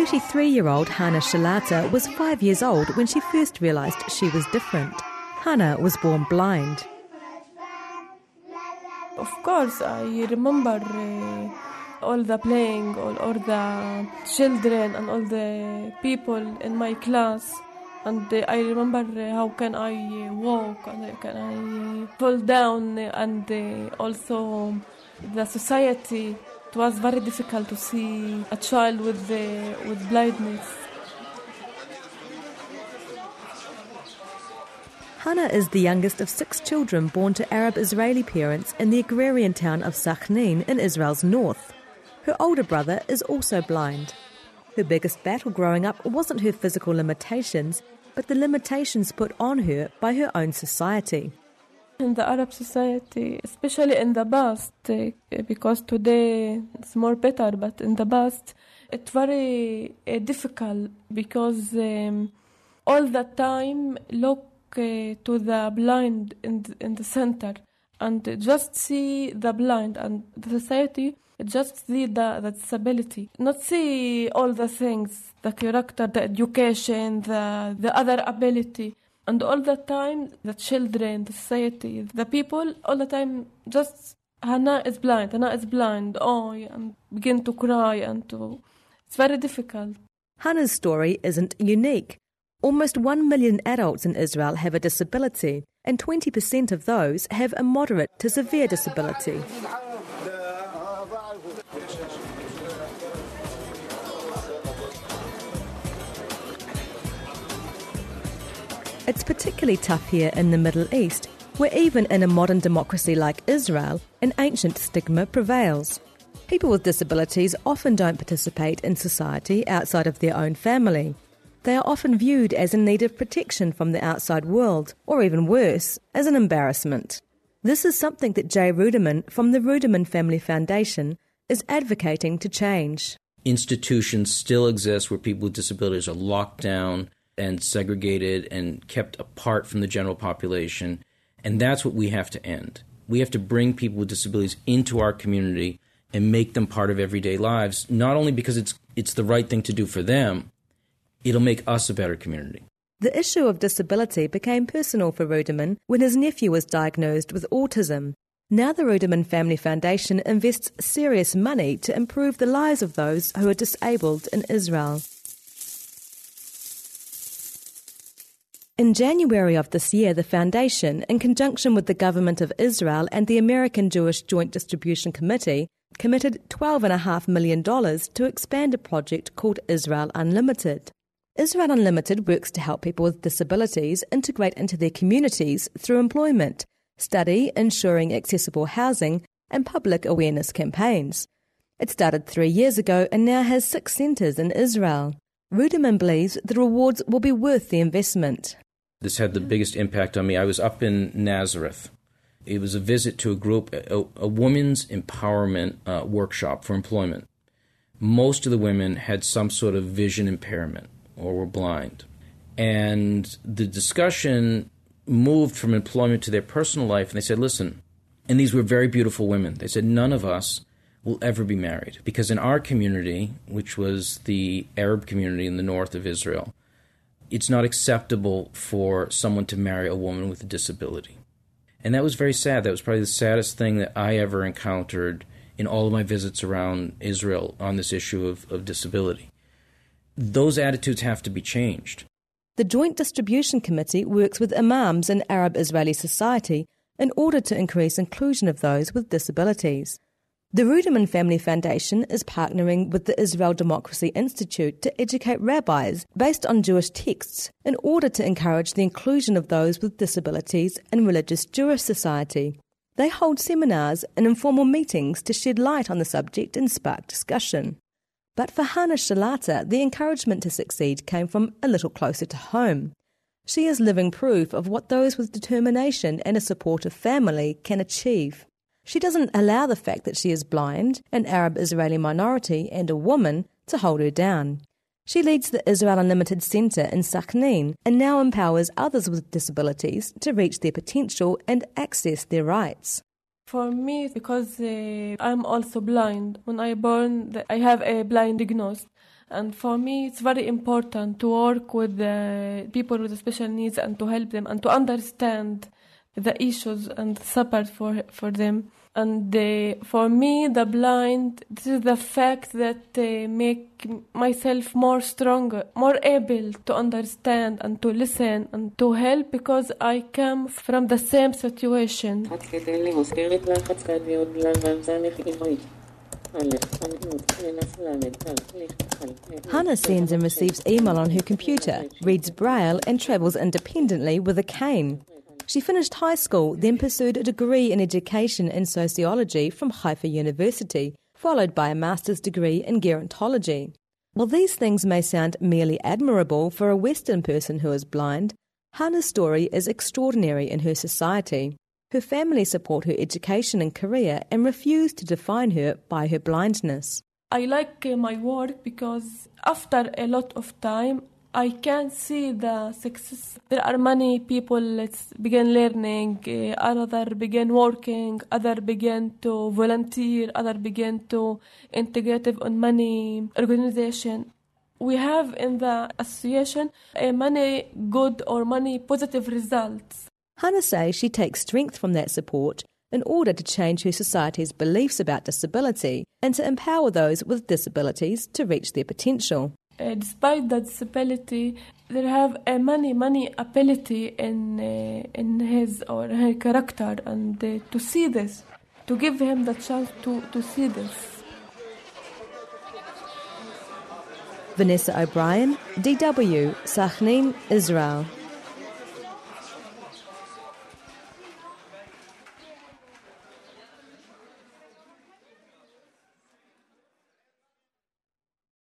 33-year-old Hana Shalata was 5 years old when she first realised she was different. Hana was born blind. Of course, I remember all the playing, all the children and all the people in my class. And I remember how can I walk and how can I fall down, and also the society. It was very difficult to see a child with blindness. Hana is the youngest of 6 children born to Arab-Israeli parents in the agrarian town of Sakhnin in Israel's north. Her older brother is also blind. Her biggest battle growing up wasn't her physical limitations, but the limitations put on her by her own society. In the Arab society, especially in the past, because today it's more better, but in the past it's very difficult because all the time look to the blind in the center and just see the blind, and the society just see the disability, not see all the things, the character, the education, the other ability. And all the time, the children, the society, the people, all the time, just, Hana is blind, and begin to cry, it's very difficult. Hana's story isn't unique. Almost 1 million adults in Israel have a disability, and 20% of those have a moderate to severe disability. It's particularly tough here in the Middle East, where even in a modern democracy like Israel, an ancient stigma prevails. People with disabilities often don't participate in society outside of their own family. They are often viewed as in need of protection from the outside world, or even worse, as an embarrassment. This is something that Jay Ruderman from the Ruderman Family Foundation is advocating to change. Institutions still exist where people with disabilities are locked down and segregated and kept apart from the general population. And that's what we have to end. We have to bring people with disabilities into our community and make them part of everyday lives, not only because it's the right thing to do for them, it'll make us a better community. The issue of disability became personal for Ruderman when his nephew was diagnosed with autism. Now the Ruderman Family Foundation invests serious money to improve the lives of those who are disabled in Israel. In January of this year, the Foundation, in conjunction with the Government of Israel and the American Jewish Joint Distribution Committee, committed $12.5 million to expand a project called Israel Unlimited. Israel Unlimited works to help people with disabilities integrate into their communities through employment, study, ensuring accessible housing, and public awareness campaigns. It started 3 years ago and now has 6 centres in Israel. Ruderman believes the rewards will be worth the investment. This had the biggest impact on me. I was up in Nazareth. It was a visit to a group, a women's empowerment workshop for employment. Most of the women had some sort of vision impairment or were blind. And the discussion moved from employment to their personal life, and they said, listen, and these were very beautiful women. They said, none of us will ever be married, because in our community, which was the Arab community in the north of Israel, it's not acceptable for someone to marry a woman with a disability. And that was very sad. That was probably the saddest thing that I ever encountered in all of my visits around Israel on this issue of disability. Those attitudes have to be changed. The Joint Distribution Committee works with imams in Arab-Israeli society in order to increase inclusion of those with disabilities. The Ruderman Family Foundation is partnering with the Israel Democracy Institute to educate rabbis based on Jewish texts in order to encourage the inclusion of those with disabilities in religious Jewish society. They hold seminars and informal meetings to shed light on the subject and spark discussion. But for Hana Shalata, the encouragement to succeed came from a little closer to home. She is living proof of what those with determination and a supportive family can achieve. She doesn't allow the fact that she is blind, an Arab-Israeli minority, and a woman to hold her down. She leads the Israel Unlimited Centre in Sakhnin and now empowers others with disabilities to reach their potential and access their rights. For me, because I'm also blind. When I born, I have a blind diagnosis. And for me, it's very important to work with people with special needs and to help them and to understand the issues and support for them. And for me, the blind, this is the fact that make myself more stronger, more able to understand and to listen and to help because I come from the same situation. Hannah sends and receives email on her computer, reads Braille and travels independently with a cane. She finished high school, then pursued a degree in education and sociology from Haifa University, followed by a master's degree in gerontology. While these things may sound merely admirable for a Western person who is blind, Hannah's story is extraordinary in her society. Her family support her education and career and refuse to define her by her blindness. I like my work because after a lot of time, I can see the success. There are many people that begin learning, other begin working, other begin to volunteer, other begin to integrate on many organizations. We have in the association many good or many positive results. Hannah says she takes strength from that support in order to change her society's beliefs about disability and to empower those with disabilities to reach their potential. Despite the disability, there have many ability in his or her character, and to see this, to give him the chance to see this. Vanessa O'Brien, DW, Sachnin, Israel.